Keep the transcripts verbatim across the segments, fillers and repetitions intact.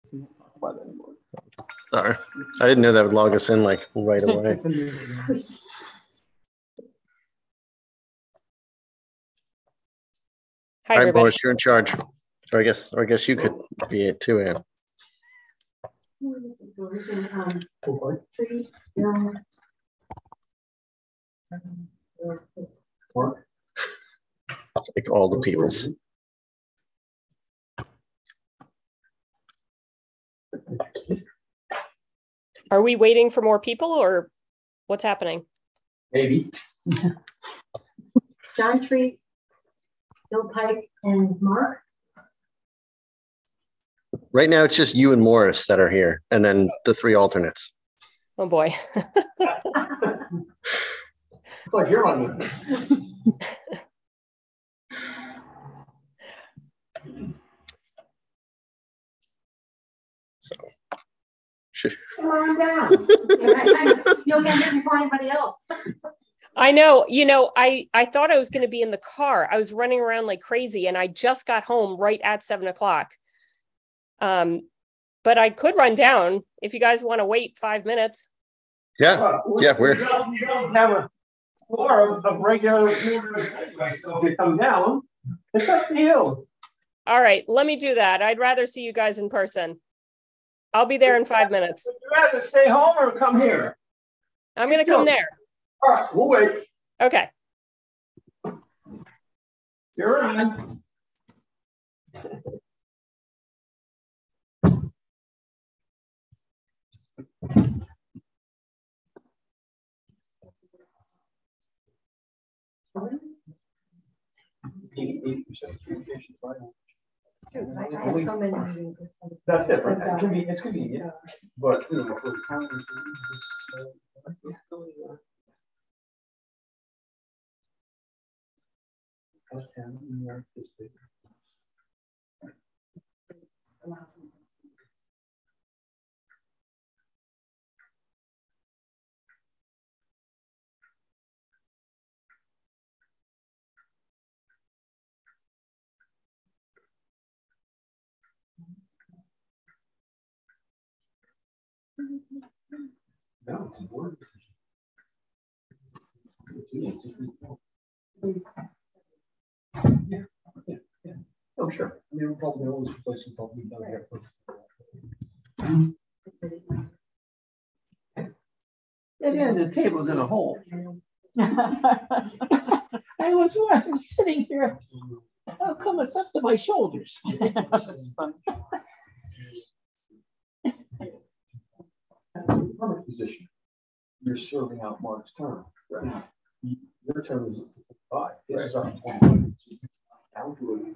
Sorry, I didn't know that would log us in like right away. Hi, All right, everybody. Boris, you're in charge. Or I guess, or I guess you could be it too, Ann. Like all the peoples. Are we waiting for more people or what's happening? Maybe. John Tree, Bill Pike, and Mark. Right now, it's just you and Morris that are here, and then the three alternates. Oh boy. It's like you're on it. So, should... Come on down. You'll get here before anybody else. I know, you know, I, I thought I was going to be in the car. I was running around like crazy and I just got home right at seven o'clock. Um, but I could run down if you guys want to wait five minutes. Yeah, Uh, yeah, we're. You don't, you don't have a floor of, of regular members anyway, so if you come down, it's up to you. All right, let me do that. I'd rather see you guys in person. I'll be there in five minutes. Would you rather stay home or come here? I'm going to come there. All right, we'll wait. Okay. You're on. I have so many meetings. That's different. It can be, it's convenient, but you know, for the conference, no, it's a board decision. Yeah, yeah, yeah. Oh, sure. I mean, we'll probably always replace some probably down here. At the end of the table's in a hole. I was, I was sitting here. How come it's up to my shoulders? That's fun. Current position, you're serving out Mark's term. Right. Your term is five. This is on twenty. Down to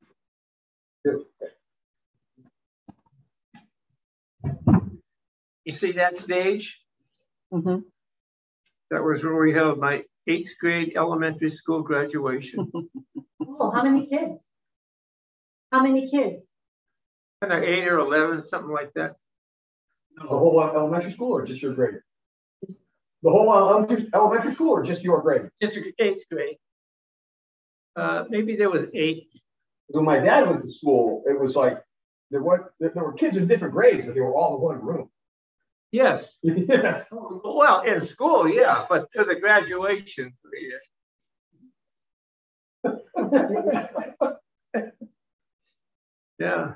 it. You see that stage? Mm-hmm. That was where we held my eighth grade elementary school graduation. Oh, how many kids? How many kids? Kind of eight or eleven, something like that. The whole elementary school or just your grade? The whole elementary school or just your grade? Just eighth grade. Uh, maybe there was eight. When my dad went to school, it was like there were there were kids in different grades, but they were all in one room. Yes. Yeah. Well, in school, yeah, but to the graduation. Yeah.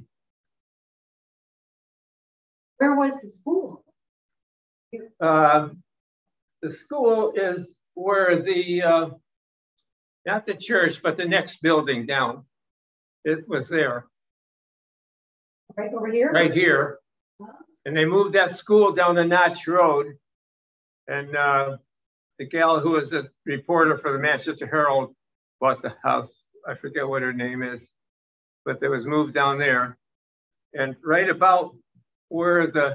Where was the school? Uh, the school is where the, uh, not the church, but the next building down. It was there. Right over here? Right here. And they moved that school down the Notch Road. And uh, the gal who was a reporter for the Manchester Herald bought the house. I forget what her name is, but it was moved down there. And right about where the,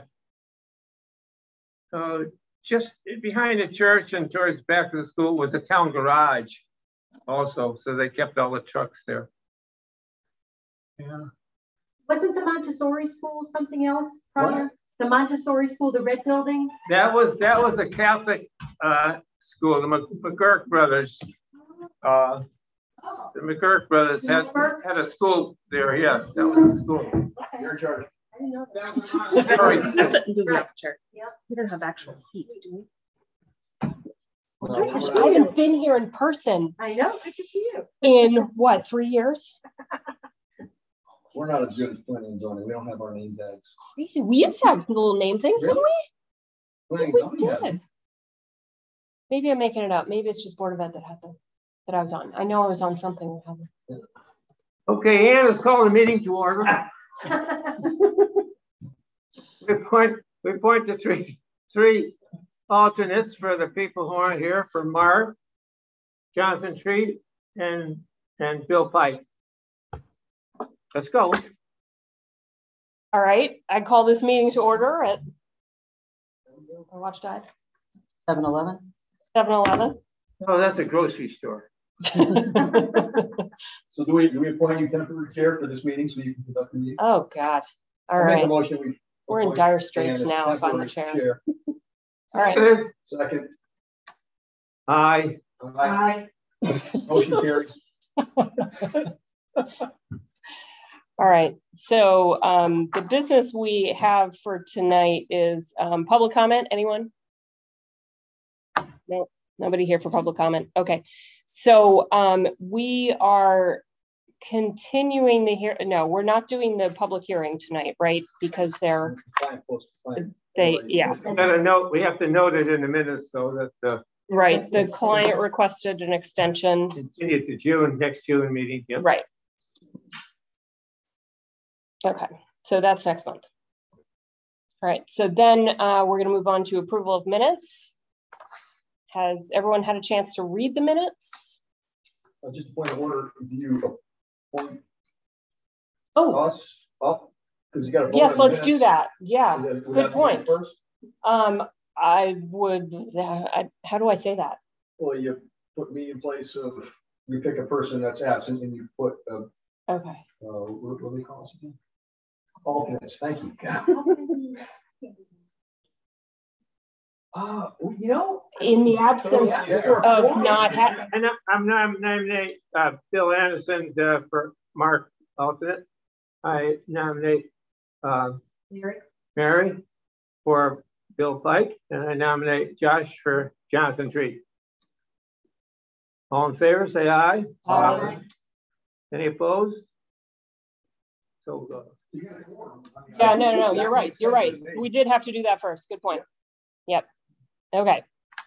uh, just behind the church and towards back of the school was the town garage also. So they kept all the trucks there. Yeah. Wasn't the Montessori school something else prior? What? The Montessori school, the red building? That was that was a Catholic uh, school, the McGurk brothers. Uh, the McGurk brothers had, had a school there, yes, that was a school. Okay. You're in charge. I didn't know that. This doesn't have a chair. Yeah. We don't have actual seats, do we? No, Oh my gosh, we're I haven't been here in person I know, I can see you. in what, three years? We're not as good as planning and zoning. We don't have our name tags. Crazy. We used to have little name things, didn't we? Planning and We zoning has did. Maybe I'm making it up. Maybe it's just Board of Ed that had them, that I was on. I know I was on something that had them. Okay, Anna's calling the meeting to order. We point, we point to three, three alternates for the people who aren't here, for Mark, Jonathan Treat, and, and Bill Pike. Let's go. All right, I call this meeting to order at, I watched that, seven eleven? seven eleven. Oh, that's a grocery store. So do we, do we appoint you temporary chair for this meeting so you can conduct the meeting? Oh, God. All I'll make a right. motion, we We're in appoint dire Dan straits as now if I'm the temporary chair. All right. Second. Aye. Aye. Motion carries. All right. So um, the business we have for tonight is um, public comment. Anyone? No, nobody here for public comment. Okay. So um, we are continuing the hear. No, we're not doing the public hearing tonight, right? Because they're, Fine, post- fine. they, yeah, Got a note, we have to note it in the minutes so that the right. The client requested an extension. continue to June, next June meeting. Yep. Right. Okay, so that's next month. All right, so then uh, we're going to move on to approval of minutes. Has everyone had a chance to read the minutes? Uh, Just a point of order, do you appoint Oh, us up? Because you got to. yes, let's do that. Yeah, Good good point. Um, I would, uh, I, how do I say that? Well, you put me in place of, you pick a person that's absent and you put, uh, Okay, uh, what, what do we call this again? Alternates, thank you. Uh, you know. in the absence of not having, And I- I'm not nominate uh, Bill Anderson uh, for Mark alternate. I nominate uh, Mary? Mary for Bill Pike, and I nominate Josh for Jonathan Treat. All in favor, say aye. Aye. Any opposed? So, uh, yeah, no, no, no, you're right, you're right. We did have to do that first. Good point. Yep. Okay.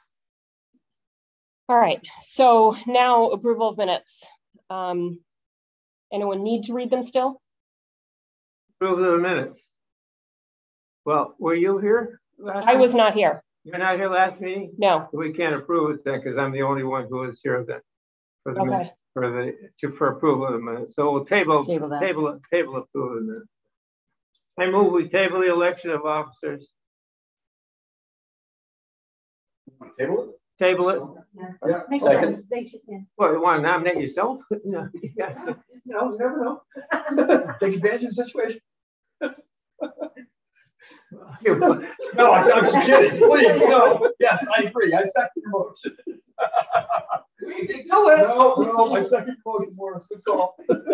All right, so now approval of minutes. Um, anyone need to read them still? approve of the minutes. Well, were you here last? I was meeting? not here. You're not here last meeting? No. We can't approve it then because I'm the only one who was here then. For the, Okay. for the, to, for approval of the minutes. So we'll table, Table that. table, table approval of the minutes. I move we table the election of officers. Table it? Table it. Yeah. Makes Second. sense. They should, yeah. Well, you want to nominate yourself? No. No, you never know. Take advantage of the situation. No, I- I'm just kidding. Please, no. Yes, I agree. I second your motion. Go ahead. No, no, I second your motion, Morris. Good call.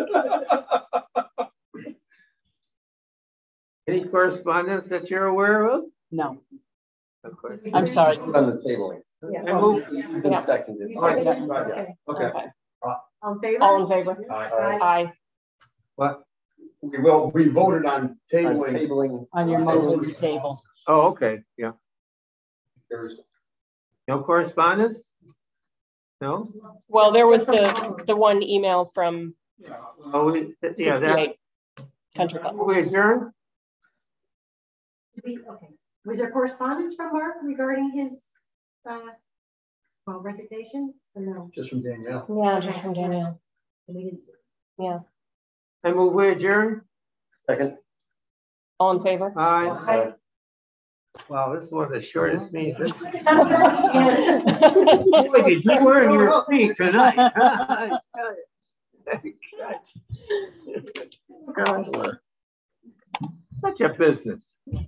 Any correspondence that you're aware of? No, Of course. I'm sorry. On the tabling. Yeah. I move, You've been Yeah. seconded. You Right, seconded? right, Okay. Okay. Okay. All in favor? All in favor? Aye. Aye. But we will, we voted on I'm tabling. tabling. On your motion to table. oh, okay, yeah. There's- No correspondence? No? Well, there was the, the one email from Oh, we, yeah, that, sixty-eight Country Club. we adjourn? Did we- Okay. Was there correspondence from Mark regarding his, uh, well, resignation? Or no? Just from Danielle. Yeah, just from Danielle. We didn't see. Yeah. I move we adjourn? Second. All in favor? Aye. Aye. Wow, this is one of the shortest meetings. Yeah. Boy, did you earn your feet tonight? I tell you. Gosh. Such a business.